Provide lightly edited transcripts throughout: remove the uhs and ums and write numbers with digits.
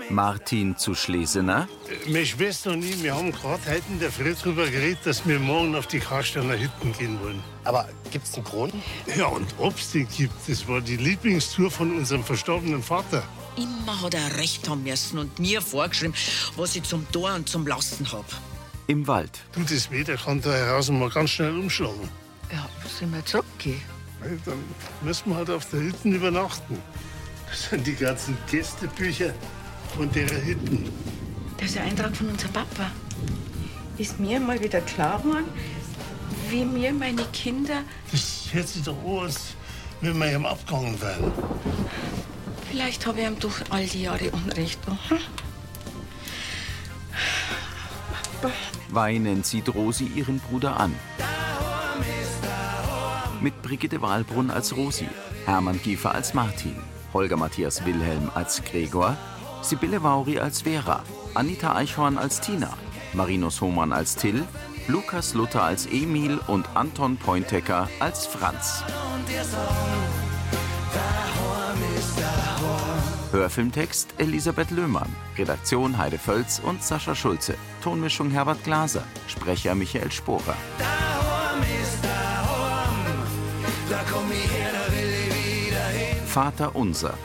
Martin zu Schlesener. Meine Schwester und ich, wir haben gerade heute in der Früh darüber geredet, dass wir morgen auf die Karsteiner Hütten gehen wollen. Aber gibt's einen Grund? Ja, und ob's den gibt, das war die Lieblingstour von unserem verstorbenen Vater. Immer hat er recht haben müssen und mir vorgeschrieben, was ich zum Tor und zum Lassen hab. Im Wald. Du, das Wetter kann da heraus mal ganz schnell umschlagen. Ja, sollen wir zurückgehen? Ja, dann müssen wir halt auf der Hütten übernachten. Das sind die ganzen Gästebücher von der Hütten. Das ist ein Eintrag von unserem Papa. Ist mir mal wieder klar geworden, wie mir meine Kinder... Das hört sich doch an, als wenn wir ihm abgegangen wären. Vielleicht habe ich ihm doch all die Jahre Unrecht. Hm? Weinend sieht Rosi ihren Bruder an. Mit Brigitte Wahlbrunn als Rosi, Hermann Giefer als Martin, Holger Matthias Wilhelm als Gregor, Sibylle Vauri als Vera, Anita Eichhorn als Tina, Marinus Hohmann als Till, Lukas Luther als Emil und Anton Pointecker als Franz. Hörfilmtext Elisabeth Löhmann, Redaktion Heide Völz und Sascha Schulze, Tonmischung Herbert Glaser, Sprecher Michael Sporer. Vater unser.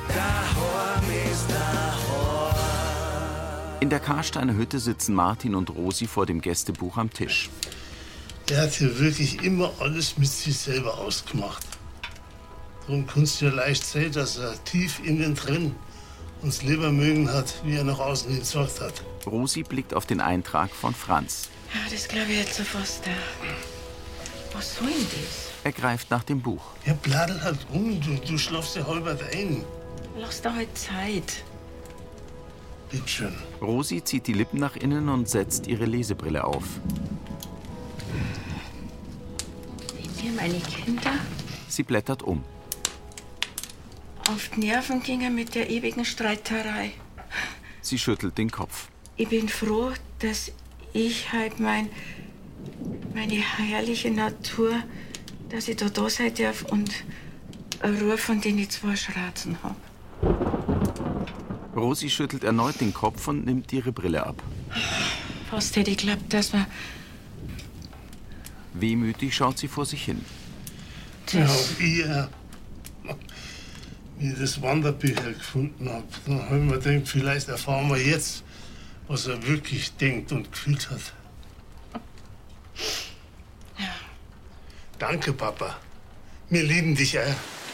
In der Karsteiner Hütte sitzen Martin und Rosi vor dem Gästebuch am Tisch. Der hat hier wirklich immer alles mit sich selber ausgemacht. Darum kannst du ja leicht sehen, dass er tief innen drin uns lieber mögen hat, wie er nach außen hin gesagt hat. Rosi blickt auf den Eintrag von Franz. Ja, das glaube ich jetzt so fast. Was soll denn das? Er greift nach dem Buch. Ja, bladel halt um, du schlafst ja halbert ein. Lass da halt Zeit. Bitte schön. Rosi zieht die Lippen nach innen und setzt ihre Lesebrille auf. Wie mir meine Kinder Sie blättert um. auf die Nerven gingen mit der ewigen Streiterei. Sie schüttelt den Kopf. Ich bin froh, dass ich halt meine herrliche Natur, dass ich da sein darf und eine Ruhe, von denen ich zwei Schratzen habe. Rosi schüttelt erneut den Kopf und nimmt ihre Brille ab. Fast hätte ich geglaubt, dass wir... Wehmütig schaut sie vor sich hin. Ja, ihr, wie ich das Wanderbücher gefunden habe, dann habe ich mir gedacht, vielleicht erfahren wir jetzt, was er wirklich denkt und gefühlt hat. Ja. Danke, Papa. Wir lieben dich, ey.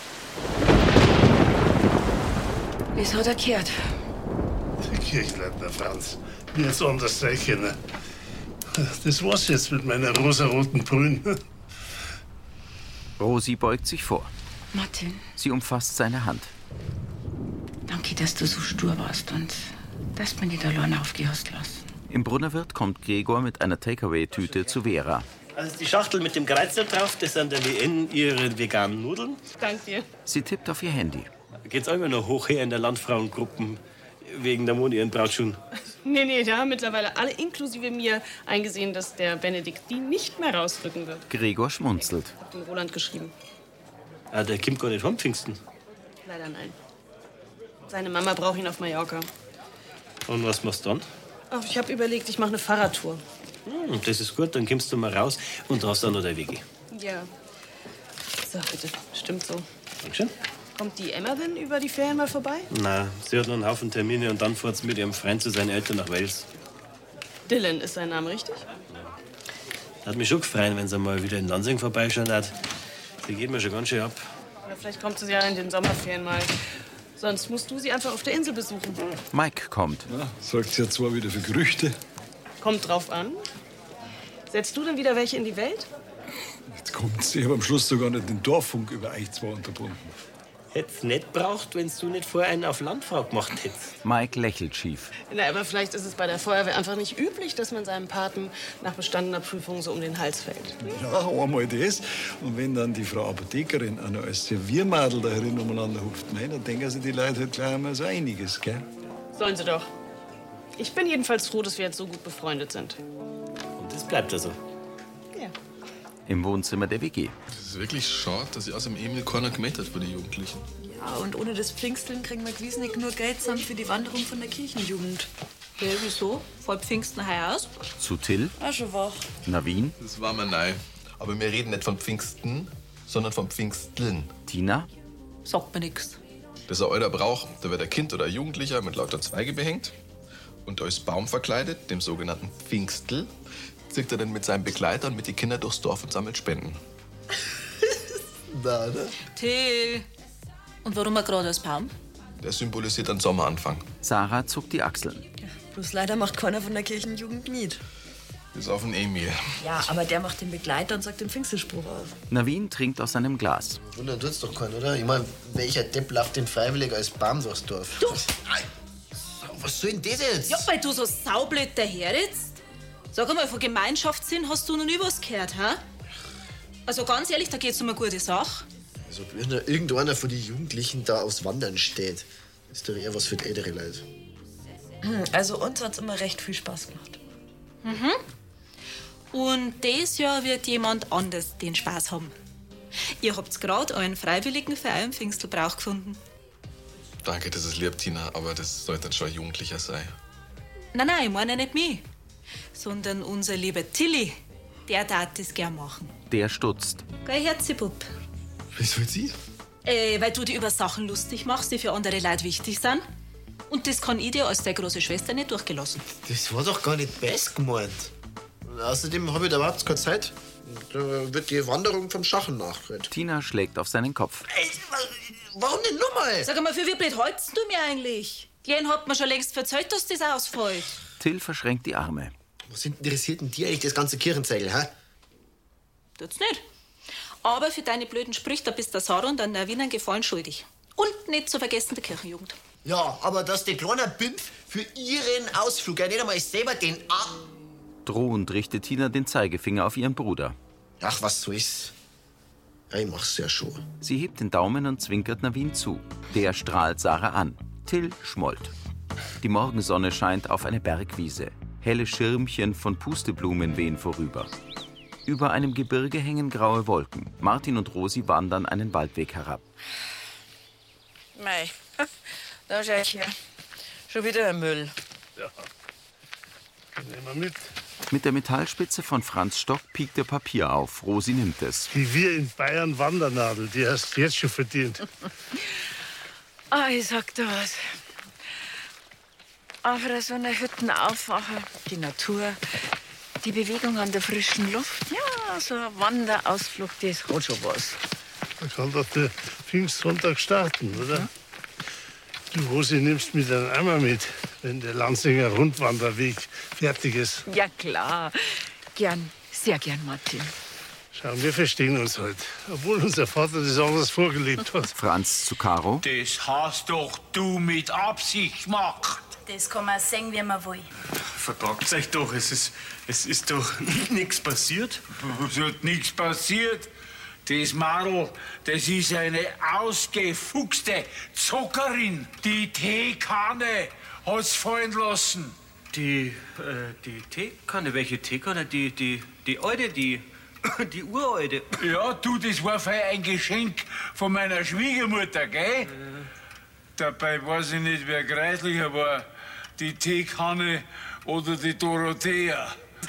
Das hat er gehört. Der Kirchleitner Franz. Wie jetzt anders sein können. Das war's jetzt mit meiner rosaroten Brühen. Rosi beugt sich vor. Martin, Sie umfasst seine Hand. danke, dass du so stur warst und dass du mich nicht allein aufgehast lassen. Im Brunnerwirt kommt Gregor mit einer Takeaway-Tüte zu Vera. Also die Schachtel mit dem Kreuz da drauf, das sind der WN ihre veganen Nudeln. Danke dir. Sie tippt auf ihr Handy. Geht's auch immer noch hoch her in der Landfrauengruppen wegen der Moni ihren Brautschuhen. Nee, da haben mittlerweile alle inklusive mir eingesehen, dass der Benedikt die nicht mehr rausrücken wird. Gregor schmunzelt. Hab dem Roland geschrieben. Ah, der kommt gar nicht vom Pfingsten. Leider nein. Seine Mama braucht ihn auf Mallorca. Und was machst du dann? Ach, ich habe überlegt, ich mache eine Fahrradtour. Das ist gut, dann kommst du mal raus und da hast du auch noch deine Wege. Ja. So, bitte. Stimmt so. Dankeschön. Kommt die Emma denn über die Ferien mal vorbei? Na, sie hat noch einen Haufen Termine und dann fährt sie mit ihrem Freund zu seinen Eltern nach Wales. Dylan ist sein Name, richtig? Hat mich schon gefreut, wenn sie mal wieder in Lansing vorbeischauen hat. Sie geht mir schon ganz schön ab. Oder vielleicht kommt sie ja in den Sommerferien mal. Sonst musst du sie einfach auf der Insel besuchen. Mike kommt. Ja, sagt's ja zwar wieder für Gerüchte. Kommt drauf an. Setzt du denn wieder welche in die Welt? Jetzt kommt's. Ich habe am Schluss sogar nicht den Dorffunk über euch zwei unterbunden. Hätt's nicht braucht, wenn du nicht vorher einen auf Landfrau gemacht hättest. Mike lächelt schief. Na, aber vielleicht ist es bei der Feuerwehr einfach nicht üblich, dass man seinem Paten nach bestandener Prüfung so um den Hals fällt. Ja, einmal das. Und wenn dann die Frau Apothekerin auch noch als Serviermadel da herin umeinander hupft, mei, dann denken sich die Leute halt gleich einmal so einiges, gell? Sollen sie doch. Ich bin jedenfalls froh, dass wir jetzt so gut befreundet sind. Und das bleibt ja so. Ja. Im Wohnzimmer der WG. Es ist wirklich schade, dass sich aus dem Emil keiner gemeldet hat von den Jugendlichen. Und ohne das Pfingsteln kriegen wir gewiss nicht nur Geld zusammen für die Wanderung von der Kirchenjugend. Ja, wieso? Vor Pfingsten heuer aus? Zu Till. Auch schon wach. Navin. Das war mir neu. Aber wir reden nicht von Pfingsten, sondern von Pfingsteln. Tina. Sagt mir nix. Das ist ein alter Brauch. Da wird ein Kind oder ein Jugendlicher mit lauter Zweige behängt und als Baum verkleidet, dem sogenannten Pfingstl, zieht er dann mit seinen Begleitern mit den Kindern durchs Dorf und sammelt Spenden. Na, oder? Till. Und warum er gerade als Baum? Der symbolisiert den Sommeranfang. Sarah zuckt die Achseln. Bloß leider macht keiner von der Kirchenjugend mit. Bis auf den Emil. Ja, aber der macht den Begleiter und sagt den Pfingstspruch auf. Navin trinkt aus seinem Glas. Wundern tut's doch keinen, oder? Ich mein, welcher Depp läuft denn freiwillig als Baum durchs Dorf? Du! Was soll denn das jetzt? Ja, weil du so saublöd daherredst. Sag einmal, von Gemeinschaftssinn hast du noch nie was gehört, hä? Also ganz ehrlich, da geht's um eine gute Sache. Also, wenn da irgendeiner von den Jugendlichen da aufs Wandern steht, ist doch eher was für die ältere Leute. Also uns hat's immer recht viel Spaß gemacht. Mhm. Und dieses Jahr wird jemand anders den Spaß haben. Ihr habt gerade euren freiwilligen Verein Pfingstelbrauch gefunden. Danke, das ist lieb, Tina, aber das sollte dann schon ein Jugendlicher sein. Nein, ich meine nicht mich, sondern unser lieber Tilly. Der darf das gern machen. Der stutzt. Gell, Herzibub? Wieso sie? Weil du dich über Sachen lustig machst, die für andere Leute wichtig sind. Und das kann ich dir als deine große Schwester nicht durchgelassen. Das war doch gar nicht best gemeint. Und außerdem habe ich da überhaupt keine Zeit. Da wird die Wanderung vom Schachen nachgeredet. Tina schlägt auf seinen Kopf. Warum denn nochmal? Sag mal, für wie blöd hältst du mir eigentlich? Jen hat mir schon längst erzählt, dass das ausfällt. Till verschränkt die Arme. Was interessiert denn dir eigentlich das ganze Kirchenzeichen, hä? Tut's nicht. Aber für deine blöden Sprüche, da bist der Sarah und der Navin einen Gefallen schuldig. Und nicht zu vergessen der Kirchenjugend. Ja, aber dass die kleine Bimpf für ihren Ausflug ja nicht einmal selber den Drohend richtet Tina den Zeigefinger auf ihren Bruder. Ach, was soll's? Ja, ich mach's ja schon. Sie hebt den Daumen und zwinkert Navin zu. Der strahlt Sarah an. Till schmollt. Die Morgensonne scheint auf eine Bergwiese. Helle Schirmchen von Pusteblumen wehen vorüber. Über einem Gebirge hängen graue Wolken. Martin und Rosi wandern einen Waldweg herab. Mei, da schau ich her. Schon wieder ein Müll. Ja. Nehmen wir mit. Mit der Metallspitze von Franz Stock piekt der Papier auf. Rosi nimmt es. Wie wir in Bayern Wandernadel, die hast du jetzt schon verdient. Ich sag dir was. Auf so einer Hütte aufwachen, die Natur, die Bewegung an der frischen Luft. Ja, so ein Wanderausflug, das hat schon was. Da kann doch der Pfingstsonntag starten, oder? Du, Rosi, nimmst mit einen Eimer mit, wenn der Lanzinger Rundwanderweg fertig ist. Ja, klar. Gern, sehr gern, Martin. Schau, wir verstehen uns halt. Obwohl unser Vater das anders vorgelebt hat. Franz zu Caro. Das hast doch du mit Absicht gemacht. Das kann man sehen, wie man will. Vertragt euch doch, es ist doch nichts passiert. Es hat nichts passiert. Das Madel, das ist eine ausgefuchste Zuckerin. Die Teekanne hat's fallen lassen. Die Teekanne, welche Teekanne? Die alte, die uralte. Ja, du, das war für ein Geschenk von meiner Schwiegermutter, gell? Dabei weiß ich nicht, wer greislicher war. Die Teekanne oder die Dorothea.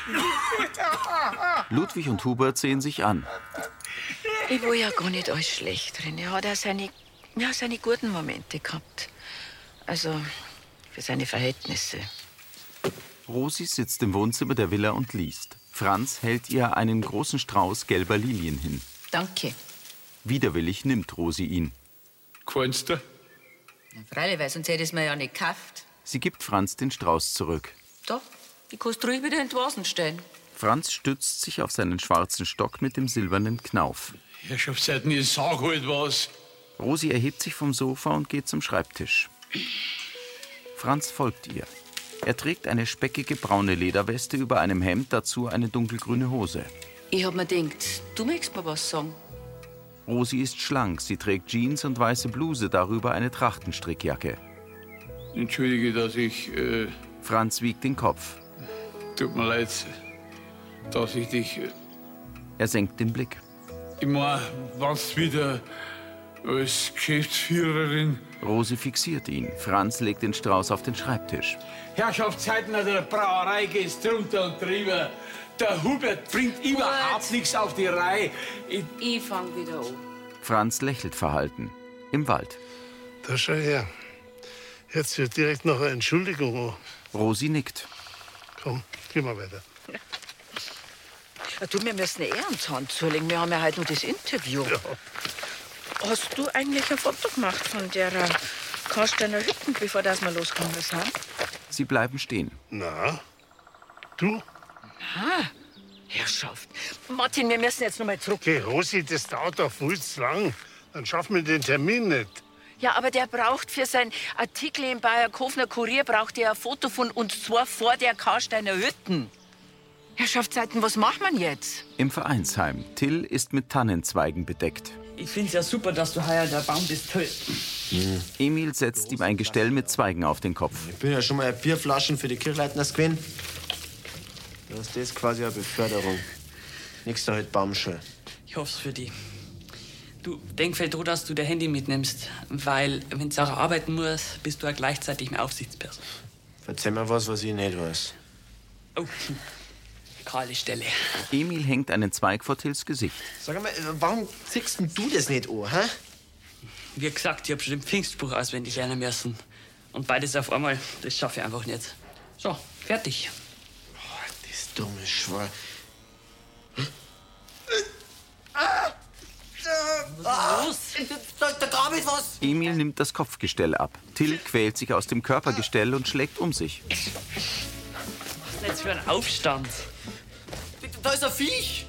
Ludwig und Hubert sehen sich an. Ich war ja gar nicht alles schlecht drin. Er hat auch seine guten Momente gehabt. Also für seine Verhältnisse. Rosi sitzt im Wohnzimmer der Villa und liest. Franz hält ihr einen großen Strauß gelber Lilien hin. Danke. Widerwillig nimmt Rosi ihn. Gefällt's dir? Freilich, weil sonst hätte ich es mir ja nicht gekauft. Sie gibt Franz den Strauß zurück. Da, die kannst du ruhig wieder in die Vasen stellen. Franz stützt sich auf seinen schwarzen Stock mit dem silbernen Knauf. Herrschaftszeiten, ich sag halt was. Rosi erhebt sich vom Sofa und geht zum Schreibtisch. Franz folgt ihr. Er trägt eine speckige braune Lederweste über einem Hemd, dazu eine dunkelgrüne Hose. Ich hab mir gedacht, du möchtest mir was sagen. Rosi ist schlank, sie trägt Jeans und weiße Bluse, darüber eine Trachtenstrickjacke. Entschuldige, dass ich... Franz wiegt den Kopf. Tut mir leid, dass ich dich... Er senkt den Blick. Ich mein, wenn's wieder als Geschäftsführerin. Rosi fixiert ihn. Franz legt den Strauß auf den Schreibtisch. Herrschaftszeiten der Brauerei geht's drunter und drüber. Der Hubert bringt überhaupt nichts auf die Reihe. Ich fang wieder an. Franz lächelt verhalten. Im Wald. Da schau her. Jetzt wird direkt noch eine Entschuldigung an. Rosi nickt. Komm, geh mal weiter. Du, wir müssen uns Hand zulegen. Wir haben ja heute nur das Interview. Ja. Hast du eigentlich ein Foto gemacht von der Karsteiner Hütten, bevor das mal losgekommen sind? Sie bleiben stehen. Na, du? Na, Herrschaft. Martin, wir müssen jetzt noch mal zurück. Okay, Rosi, das dauert doch viel zu lang. Dann schaffen wir den Termin nicht. Ja, aber der braucht für seinen Artikel im Bayerkofener Kurier braucht er ein Foto von uns zwei vor der Karsteiner Hütten. Herrschaftszeiten, was macht man jetzt? Im Vereinsheim. Till ist mit Tannenzweigen bedeckt. Ich find's ja super, dass du heuer der Baum bist. Toll. Emil setzt ihm ein Gestell mit Zweigen auf den Kopf. Ich bin ja schon mal Bierflaschen für die Kirchleitners gewesen. Das ist quasi eine Beförderung. Nächster halt Baumschule. Ich hoff's für dich. Du, denk fällt dran, dass du dein Handy mitnimmst. Weil, wenn du auch arbeiten musst, bist du ja gleichzeitig eine Aufsichtsperson. Erzähl mir was ich nicht weiß. Oh, kahle Stelle. Emil hängt einen Zweig vor Tills Gesicht. Sag mal, warum ziehst denn du das nicht an, hä? Wie gesagt, ich hab schon den Pfingstspruch auswendig lernen müssen. Und beides auf einmal, das schaffe ich einfach nicht. So, fertig. Das dumme Schwein. Was ist los? Da gab es was. Emil nimmt das Kopfgestell ab. Till quält sich aus dem Körpergestell und schlägt um sich. Was ist denn jetzt für ein Aufstand? Da ist ein Viech.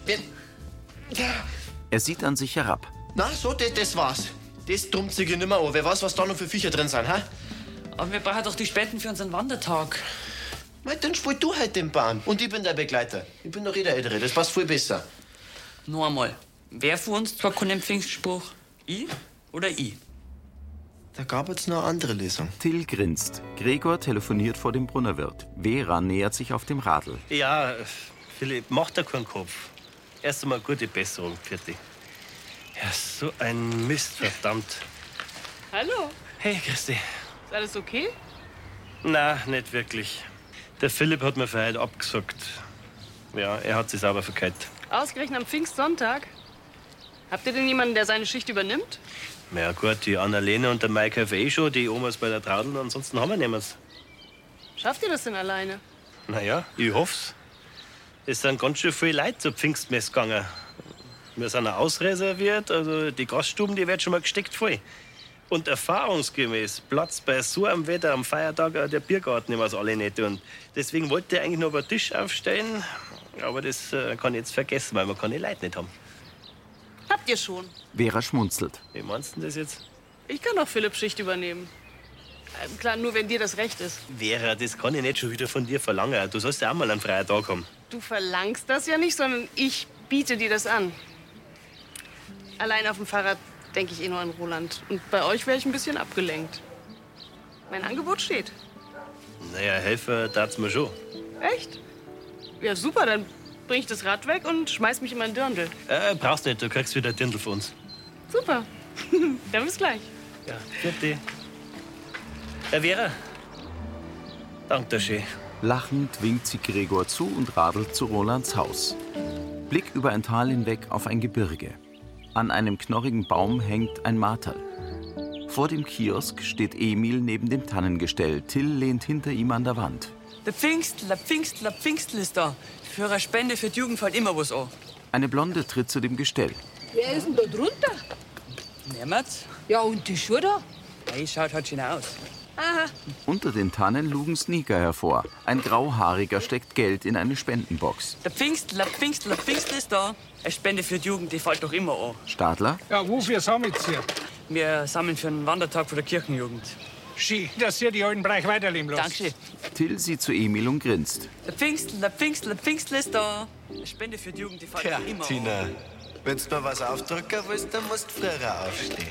Er sieht an sich herab. Na, so, das war's. Das dummt sich nicht mehr an. Wer weiß, was da noch für Viecher drin sind, hä? Aber wir brauchen doch die Spenden für unseren Wandertag. Mei, dann spiel du halt den Bahn. Und ich bin der Begleiter. Ich bin doch der Ältere. Das passt viel besser. Nur einmal. Wer von uns zwar kann den Pfingstspruch? Ich oder ich? Da gab es noch eine andere Lesung. Till grinst. Gregor telefoniert vor dem Brunnerwirt. Vera nähert sich auf dem Radl. Ja, Philipp, mach dir keinen Kopf. Erst einmal gute Besserung, Pfirti. Ja, so ein Mist, verdammt. Hallo, Hey, Christi. ist alles okay? Na, nicht wirklich. Der Philipp hat mir für heute abgesagt. Ja, er hat sich sauber verkehrt. Ausgerechnet am Pfingstsonntag? Habt ihr denn jemanden, der seine Schicht übernimmt? Na ja, gut, die Annalena und der Mike helfen eh schon, die Omas bei der Traudel, ansonsten haben wir niemanden. Schafft ihr das denn alleine? Na ja, ich hoff's. Es sind ganz schön viele Leute zur Pfingstmesse gegangen. Wir sind auch ausreserviert, also die Gaststuben, die werden schon mal gesteckt voll. Und erfahrungsgemäß platzt bei so einem Wetter am Feiertag auch der Biergarten immer so alle nicht. Und deswegen wollte ich eigentlich noch einen Tisch aufstellen, aber das kann ich jetzt vergessen, weil wir keine Leute nicht haben. Habt ihr schon? Vera schmunzelt. Wie meinst du das jetzt? Ich kann auch Philipps Schicht übernehmen. Klar, nur wenn dir das recht ist. Vera, das kann ich nicht schon wieder von dir verlangen. Du sollst ja auch mal einen freien Tag haben. Du verlangst das ja nicht, sondern ich biete dir das an. Allein auf dem Fahrrad denke ich eh nur an Roland. Und bei euch wäre ich ein bisschen abgelenkt. Mein Angebot steht. Naja, helfen darf's mir schon. Echt? Ja, super, dann bring ich das Rad weg und schmeiß mich in mein Dirndl. Brauchst nicht, du kriegst wieder ein Dirndl von uns. Super. Dann bis gleich. Ja, bitte. Vera, danke dir schön. Lachend winkt sie Gregor zu und radelt zu Rolands Haus. Blick über ein Tal hinweg auf ein Gebirge. An einem knorrigen Baum hängt ein Marterl. Vor dem Kiosk steht Emil neben dem Tannengestell. Till lehnt hinter ihm an der Wand. Der Pfingstl ist da. Für eine Spende für die Jugend fällt immer was an. Eine Blonde tritt zu dem Gestell. Wer ist denn da drunter? Niemand? Ja, und die Schuhe da? Hey, schaut halt schön aus. Aha. Unter den Tannen lugen Sneaker hervor. Ein Grauhaariger steckt Geld in eine Spendenbox. Der Pfingstl ist da. Eine Spende für die Jugend, die fällt doch immer an. Stadler? Ja, wofür sammelt ihr? Wir sammeln für einen Wandertag von der Kirchenjugend. Schön, dass ihr die alten Bereich weiterleben lasst. Dankeschön. Till sieht zu Emil und grinst. Der Pfingstl ist da. Eine Spende für die Jugend, die fällt Ja, doch immer Tina, an. wenn du mir was aufdrücken willst, dann musst du früher aufstehen.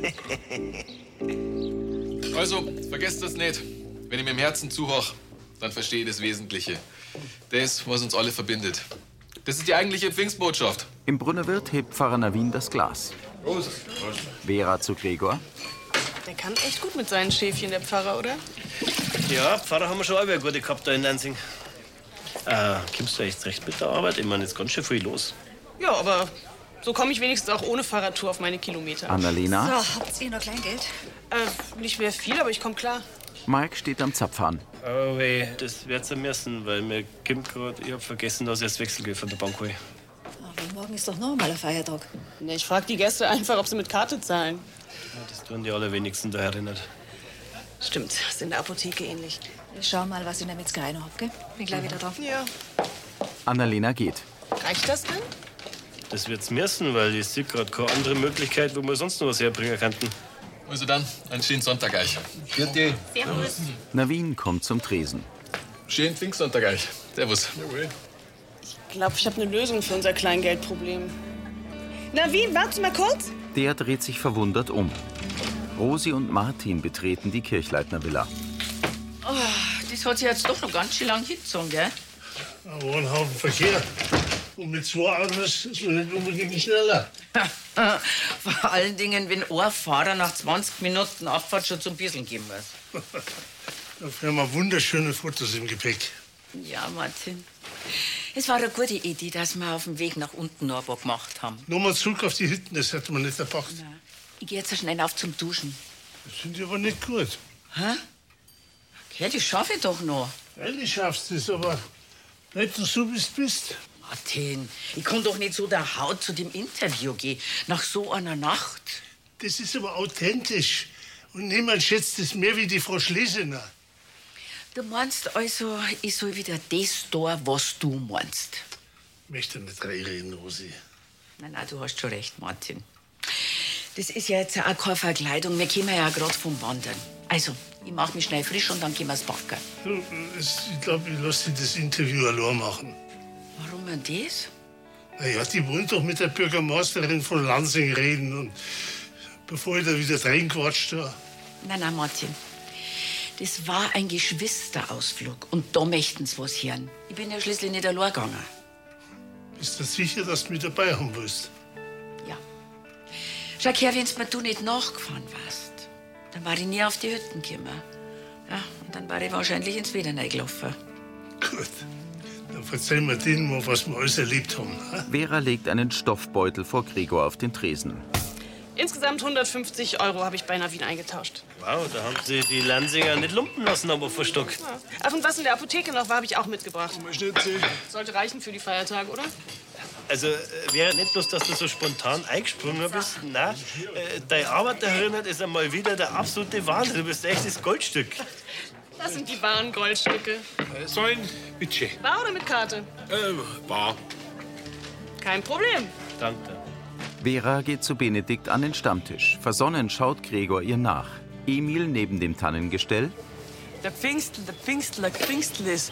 Also, vergesst das nicht. Wenn ich mir im Herzen zuhöre, dann verstehe ich das Wesentliche. Das, was uns alle verbindet. Das ist die eigentliche Pfingstbotschaft. Im Brunnerwirt hebt Pfarrer Navin das Glas. Vera zu Gregor. Der kann echt gut mit seinen Schäfchen, der Pfarrer, oder? Ja, Pfarrer haben wir schon alle gute gehabt da in Lansing. Kommst du echt recht mit der Arbeit? Ich meine, jetzt ganz schön viel los. Ja, aber so komme ich wenigstens auch ohne Fahrradtour auf meine Kilometer. Annalena. So, habt ihr noch Kleingeld? Nicht mehr viel, aber ich komme klar. Mike steht am Zapfhahn. Oh weh, das wird's am müssen, weil mir kommt gerade, ich hab vergessen, dass ich das Wechselgeld von der Bank hole. Aber morgen ist doch noch mal ein Feiertag. Ne, ich frage die Gäste einfach, ob sie mit Karte zahlen. Ja, das tun die allerwenigsten da erinnert. Stimmt, ist in der Apotheke ähnlich. Ich schau mal, was ich in der Metzgerei noch hab, gell? Bin gleich wieder da. Ja. Annalena geht. Reicht das denn? Das wird's müssen, weil ich sehe gerade keine andere Möglichkeit, wo wir sonst noch was herbringen könnten. Also dann, einen schönen Sonntag euch. Vierte. Servus. Navin kommt zum Tresen. Schönen Pfingstsonntag euch. Servus. Ich glaube, ich habe eine Lösung für unser Kleingeldproblem. Navin, warte mal kurz. Der dreht sich verwundert um. Rosi und Martin betreten die Kirchleitner Villa. Oh, das hat sich jetzt doch noch ganz schön lang hingezogen, gell? Aber ein Haufen Verkehr. Und mit 2 Autos ist man nicht unbedingt schneller. Vor allen Dingen, wenn ein Fahrer nach 20 Minuten Abfahrt schon zum Bisseln gehen muss. Dafür haben wir wunderschöne Fotos im Gepäck. Ja, Martin. Es war eine gute Idee, dass wir auf dem Weg nach unten noch ein paar gemacht haben. Nochmal zurück auf die Hütten, das hätte man nicht erpackt. Ich gehe jetzt so schnell auf zum Duschen. Das sind die aber nicht gut. Hä? Okay, das schaffe ich doch noch. Ehrlich schaffst du es, aber nicht so, wie du bist. Martin, ich kann doch nicht so der Haut zu dem Interview gehen, nach so einer Nacht. Das ist aber authentisch. Und niemand schätzt es mehr wie die Frau Schlesener. Du meinst also, ich soll wieder das tun, was du meinst? Ich möchte nicht reinreden, Rosi. Nein, du hast schon recht, Martin. Das ist ja jetzt auch keine Verkleidung. Wir kommen ja gerade vom Wandern. Also, ich mach mich schnell frisch und dann gehen wir's backen. Du, ich glaube, ich lasse dir das Interview allein machen. Warum denn das? Na ja, die wollen doch mit der Bürgermeisterin von Lansing reden. Und bevor ich da wieder reinquatscht da. Nein, Martin. Das war ein Geschwisterausflug. Und da möchten sie was hören. Ich bin ja schließlich nicht allein gegangen. Bist du sicher, dass du mich dabei haben willst? Ja. Schau her, wenn's mir du nicht nachgefahren warst, dann war ich nie auf die Hütten gekommen. Ja, und dann war ich wahrscheinlich ins Weder reingelaufen. Gut. Dann erzähl mir denen mal, was wir alles erlebt haben. Vera legt einen Stoffbeutel vor Gregor auf den Tresen. Insgesamt 150 € habe ich bei Navin eingetauscht. Wow, da haben sie die Lansinger nicht lumpen lassen, aber verstockt. Ja. Ach, und was in der Apotheke noch war, habe ich auch mitgebracht. Sollte reichen für die Feiertage, oder? Also, wäre nicht bloß, dass du so spontan eingesprungen bist. Nein, deine Arbeit da drin ist einmal wieder der absolute Wahnsinn. Du bist echt das Goldstück. Das sind die wahren Goldstücke. Sollen, bitte. Bar oder mit Karte? Bar. Kein Problem. Danke. Vera geht zu Benedikt an den Stammtisch. Versonnen schaut Gregor ihr nach. Emil neben dem Tannengestell. Der Pfingstel ist.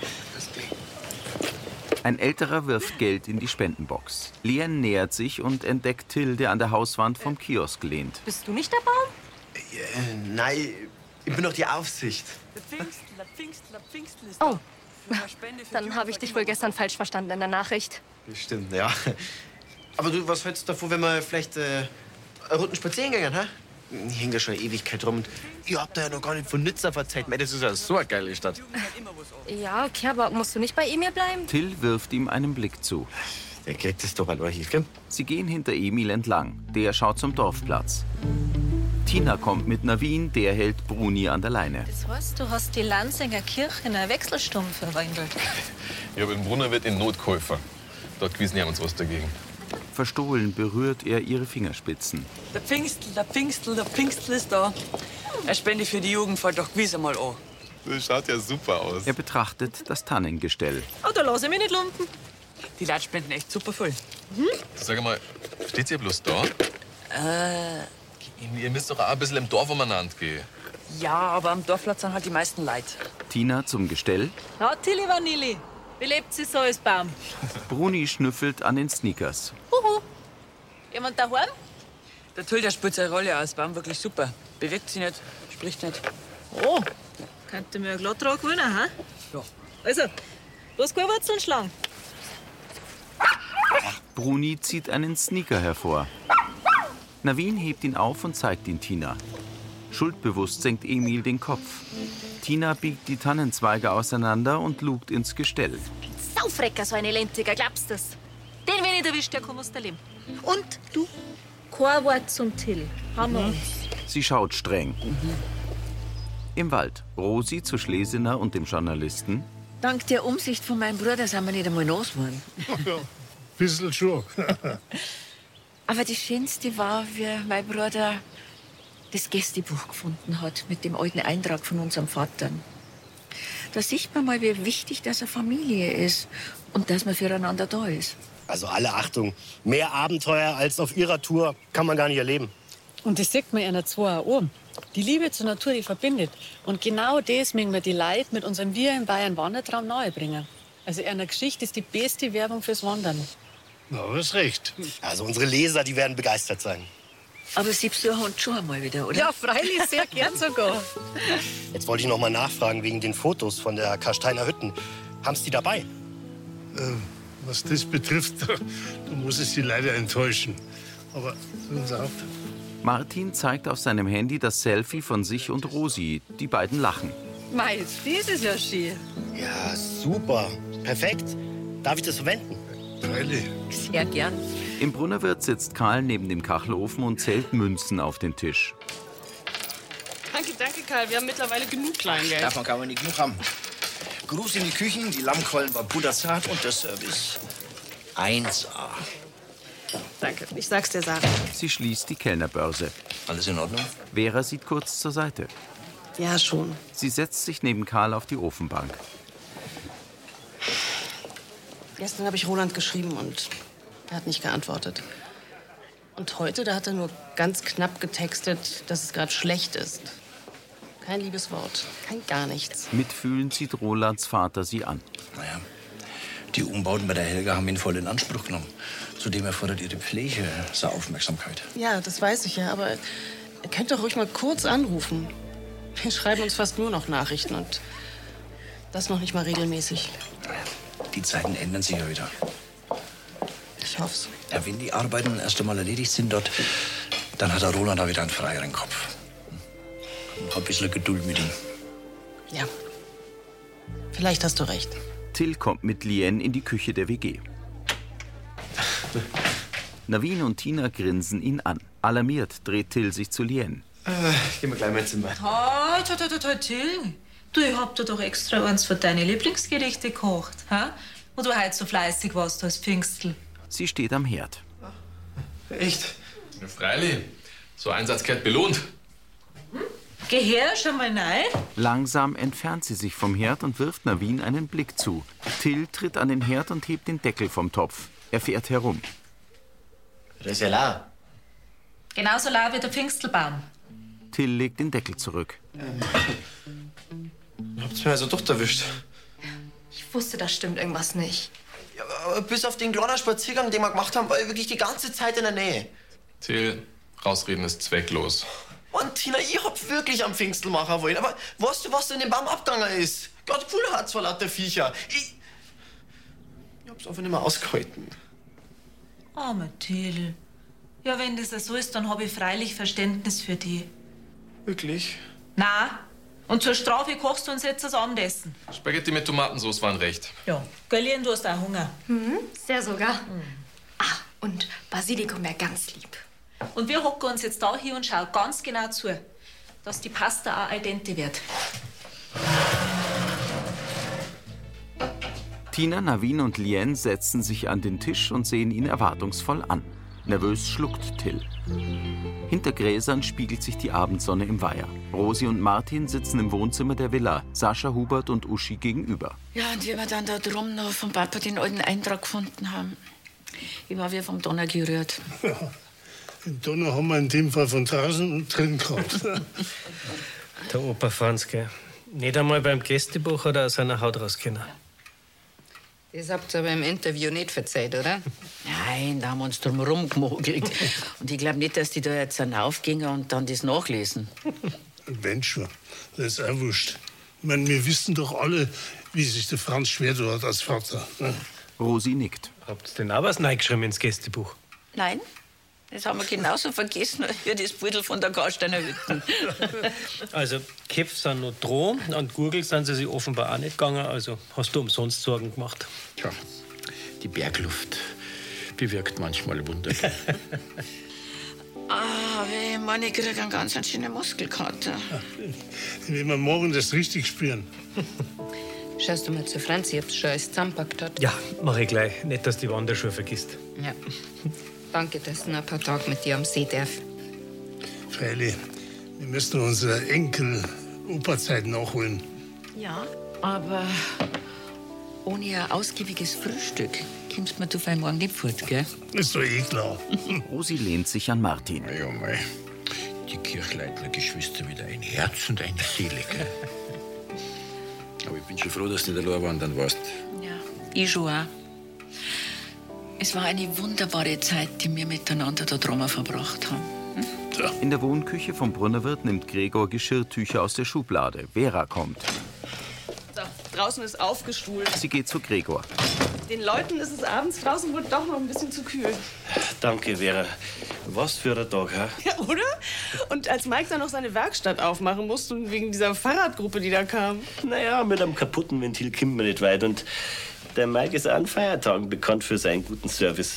Ein älterer wirft Geld in die Spendenbox. Lien nähert sich und entdeckt Tilde an der Hauswand vom Kiosk gelehnt. Bist du nicht der Baum? Nein, ich bin doch die Aufsicht. Der Pfingstel ist. Oh, dann habe ich dich wohl gestern falsch verstanden in der Nachricht. Stimmt, ja. Aber du, was hältst du davor, wenn wir vielleicht eine Runde spazieren gehen, hä? Ich hänge da schon eine Ewigkeit rum. Und ihr habt da ja noch gar nicht von Nizza verzeiht. Das ist ja so eine geile Stadt. Ja, okay, aber musst du nicht bei Emil bleiben? Till wirft ihm einen Blick zu. Der kriegt es doch allein hier, gell? Sie gehen hinter Emil entlang. Der schaut zum Dorfplatz. Tina kommt mit Navin, der hält Bruni an der Leine. Das heißt, du hast die Lansinger Kirche in einer Wechselsturm verwandelt. Ich habe in Brunnerwirt in Not geholfen. Dort gewissen haben uns was dagegen. Verstohlen berührt er ihre Fingerspitzen. Der Pfingstel ist da. Er spendet für die Jugend, fällt doch gewiss einmal an. Das schaut ja super aus. Er betrachtet das Tannengestell. Oh, da lass ich mich nicht lumpen. Die Leute spenden echt super voll. Sag mal, steht ihr bloß da? Ihr müsst doch auch ein bisschen im Dorf umeinander gehen. Ja, aber am Dorfplatz sind halt die meisten Leute. Tina zum Gestell. Ja, Tilly Vanilli. Wie lebt sie so als Baum? Bruni schnüffelt an den Sneakers. Huhu. Jemand daheim? Der Till, der spielt seine Rolle als Baum wirklich super. Bewegt sich nicht, spricht nicht. Oh, könnte mir ja glatt dran gewinnen, hä? Ja. Also, los, Wurzeln schlagen. Bruni zieht einen Sneaker hervor. Navin hebt ihn auf und zeigt ihn Tina. Schuldbewusst senkt Emil den Kopf. Tina biegt die Tannenzweige auseinander und lugt ins Gestell. Saufrecker, so ein Elentiger, glaubst du das? Den, wenn ich erwischt, der kann aus der Leben. Und du? Kein Wort zum Till. Haben wir uns. Sie schaut streng. Im Wald. Rosi zu Schlesiner und dem Journalisten. Dank der Umsicht von meinem Bruder sind wir nicht einmal nass geworden. Ja, bisschen schon. Aber das Schönste war, wie mein Bruder das Gästebuch gefunden hat mit dem alten Eintrag von unserem Vater. Da sieht man mal, wie wichtig das eine Familie ist und dass man füreinander da ist. Also alle Achtung, mehr Abenteuer als auf ihrer Tour kann man gar nicht erleben. Und das sieht man einer zwei auch an. Die Liebe zur Natur, die verbindet. Und genau das mögen wir die Leute mit unserem Wir in Bayern Wandertraum nahebringen. Also eine Geschichte ist die beste Werbung fürs Wandern. Na, du hast recht. Also unsere Leser, die werden begeistert sein. Aber Sie besuchen schon einmal wieder, oder? Ja, freilich, sehr gern sogar. Jetzt wollte ich noch mal nachfragen wegen den Fotos von der Karsteiner Hütten. Haben Sie die dabei? Was das betrifft, da muss ich Sie leider enttäuschen. Aber hören Sie auf. Martin zeigt auf seinem Handy das Selfie von sich und Rosi. Die beiden lachen. Mei, das ist ja schön. Ja, super. Perfekt. Darf ich das verwenden? Freilich. Sehr gern. Im Brunnerwirt sitzt Karl neben dem Kachelofen und zählt Münzen auf den Tisch. Danke, Karl. Wir haben mittlerweile genug Kleingeld. Davon kann man nicht genug haben. Gruß in die Küchen, die Lammkeulen war puderzart und der Service 1A. Danke, ich sag's dir, Sarah. Sie schließt die Kellnerbörse. Alles in Ordnung? Vera sieht kurz zur Seite. Ja, schon. Sie setzt sich neben Karl auf die Ofenbank. Gestern habe ich Roland geschrieben und er hat nicht geantwortet. Und heute, da hat er nur ganz knapp getextet, dass es gerade schlecht ist. Kein liebes Wort, kein gar nichts. Mitfühlend sieht Rolands Vater sie an. Naja, die Umbauten bei der Helga haben ihn voll in Anspruch genommen. Zudem erfordert ihre Pflege seine Aufmerksamkeit. Ja, das weiß ich ja, aber er könnte doch ruhig mal kurz anrufen. Wir schreiben uns fast nur noch Nachrichten und das noch nicht mal regelmäßig. Die Zeiten ändern sich ja wieder. Ich hoff's. Ja, wenn die Arbeiten erst einmal erledigt sind dort, dann hat der Roland da wieder einen freieren Kopf. Noch ein bisschen Geduld mit ihm. Ja, vielleicht hast du recht. Till kommt mit Lien in die Küche der WG. Navin und Tina grinsen ihn an. Alarmiert dreht Till sich zu Lien. Gehen wir gleich mal ins Zimmer. Halt, Till. Du, ich hab dir doch extra eins für deine Lieblingsgerichte gekocht, ha? Wo du heute so fleißig warst als Pfingstl. Sie steht am Herd. Echt? Ja, freilich. So ein Einsatz gehört belohnt. Geh her, schau mal rein. Langsam entfernt sie sich vom Herd und wirft Navin einen Blick zu. Till tritt an den Herd und hebt den Deckel vom Topf. Er fährt herum. Das ist ja lau. Genauso lau wie der Pfingstelbaum. Till legt den Deckel zurück. Habt's mir also doch erwischt. Ich wusste, da stimmt irgendwas nicht. Ja, aber bis auf den kleinen Spaziergang, den wir gemacht haben, war ich wirklich die ganze Zeit in der Nähe. Till, rausreden ist zwecklos. Mann, Tina, ich hab wirklich am Pfingstel machen wollen. Aber weißt du, was in dem Baum abgegangen ist? Gott, Fuller hat's vor lauter Viecher. Ich hab's einfach nicht mehr ausgehalten. Armer Till. Ja, wenn das so ist, dann habe ich freilich Verständnis für die. Wirklich? Na, und zur Strafe kochst du uns jetzt das Abendessen. Spaghetti mit Tomatensauce waren recht. Ja, Gallien, du hast auch Hunger. Sehr sogar. Ah, und Basilikum wäre ganz lieb. Und wir hocken uns jetzt da hier und schauen ganz genau zu, dass die Pasta auch al dente wird. Tina, Navin und Lien setzen sich an den Tisch und sehen ihn erwartungsvoll an. Nervös schluckt Till. Hinter Gräsern spiegelt sich die Abendsonne im Weiher. Rosi und Martin sitzen im Wohnzimmer der Villa, Sascha, Hubert und Uschi gegenüber. Ja, und wie wir dann da drum noch vom Papa den alten Eintrag gefunden haben, ich war wie vom Donner gerührt. Den Donner haben wir in dem Fall von draußen und drin gehabt. Der Opa Franz, gell? Nicht einmal beim Gästebuch hat er aus seiner Haut raus können. Das habt ihr aber im Interview nicht verzeiht, oder? Nein, da haben wir uns drum rumgemogelt. Und ich glaube nicht, dass die da jetzt dann aufgehen und dann das nachlesen. Wenn schon, das ist auch wurscht. Ich meine, wir wissen doch alle, wie sich der Franz schwer tut als Vater. Ne? Rosi nickt. Habt ihr denn auch was reingeschrieben ins Gästebuch? Nein, Das haben wir genauso vergessen wie das Beutel von der Garsteiner Hütten. Also, Köpfe sind noch dran, an die Gurgel sind sie sich offenbar auch nicht gegangen. Also hast du umsonst Sorgen gemacht. Tja, die Bergluft bewirkt manchmal Wunder. Ich meine, ich kriege einen ganz schönen Muskelkater. Den werden wir morgen das richtig spüren. Schaust du mal zu Franzi, ob sie schon alles zusammengepackt hat? Ja, mach ich gleich. Nicht, dass die Wanderschuhe vergisst. Ja. Danke, dass ich noch ein paar Tage mit dir am See darf. Freilich, wir müssen unsere Enkel-Operzeit nachholen. Ja, aber ohne ein ausgiebiges Frühstück kommst mir du für morgen nicht fort, gell? Ist doch eh klar. Rosi lehnt sich an Martin. Ja, mei. Die Kirchleitner Geschwister wieder ein Herz und eine Seele, gell? Aber ich bin schon froh, dass du nicht allein wandern warst. Ja, ich schon auch. Es war eine wunderbare Zeit, die wir miteinander da drüben verbracht haben. In der Wohnküche vom Brunnerwirt nimmt Gregor Geschirrtücher aus der Schublade. Vera kommt. So, draußen ist aufgestuhlt. Sie geht zu Gregor. Den Leuten ist es abends draußen wohl doch noch ein bisschen zu kühl. Danke, Vera. Was für ein Tag, hä? Ja, oder? Und als Mike dann noch seine Werkstatt aufmachen musste, wegen dieser Fahrradgruppe, die da kam. Naja, mit einem kaputten Ventil kommt man nicht weit. Und der Mike ist auch an Feiertagen bekannt für seinen guten Service.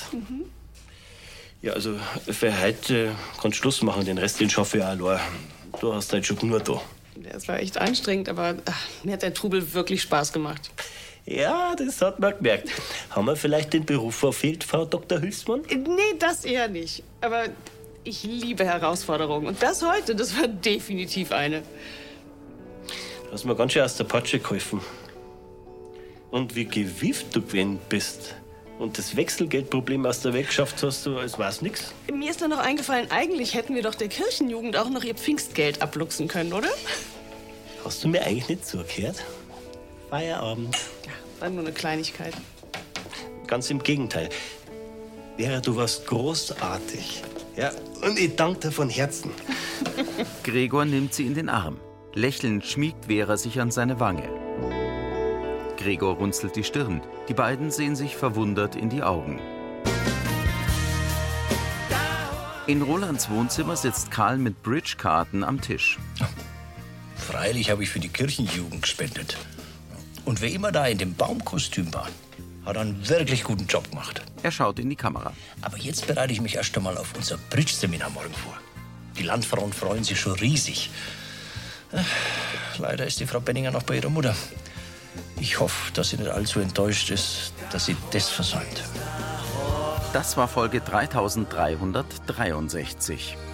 Ja, also für heute kannst du Schluss machen. Den Rest, den schaffe ich auch allein. Du hast halt schon nur da. Es war echt anstrengend, aber mir hat der Trubel wirklich Spaß gemacht. Ja, das hat man gemerkt. Haben wir vielleicht den Beruf verfehlt, Frau Dr. Hülsmann? Nee, das eher nicht. Aber ich liebe Herausforderungen. Und das heute, das war definitiv eine. Du hast mir ganz schön aus der Patsche geholfen. Und wie gewieft du gewesen bist. Und das Wechselgeldproblem aus der Weg geschafft hast du, als war's nix. Mir ist dann noch eingefallen, eigentlich hätten wir doch der Kirchenjugend auch noch ihr Pfingstgeld abluchsen können, oder? Hast du mir eigentlich nicht zugehört? Feierabend. Ja, dann nur eine Kleinigkeit. Ganz im Gegenteil. Vera, du warst großartig. Ja, und ich danke dir von Herzen. Gregor nimmt sie in den Arm. Lächelnd schmiegt Vera sich an seine Wange. Gregor runzelt die Stirn. Die beiden sehen sich verwundert in die Augen. In Rolands Wohnzimmer sitzt Karl mit Bridge-Karten am Tisch. Freilich habe ich für die Kirchenjugend gespendet. Und wer immer da in dem Baumkostüm war, hat einen wirklich guten Job gemacht. Er schaut in die Kamera. Aber jetzt bereite ich mich erst einmal auf unser Bridge-Seminar morgen vor. Die Landfrauen freuen sich schon riesig. Leider ist die Frau Benninger noch bei ihrer Mutter. Ich hoffe, dass sie nicht allzu enttäuscht ist, dass sie das versäumt. Das war Folge 3363.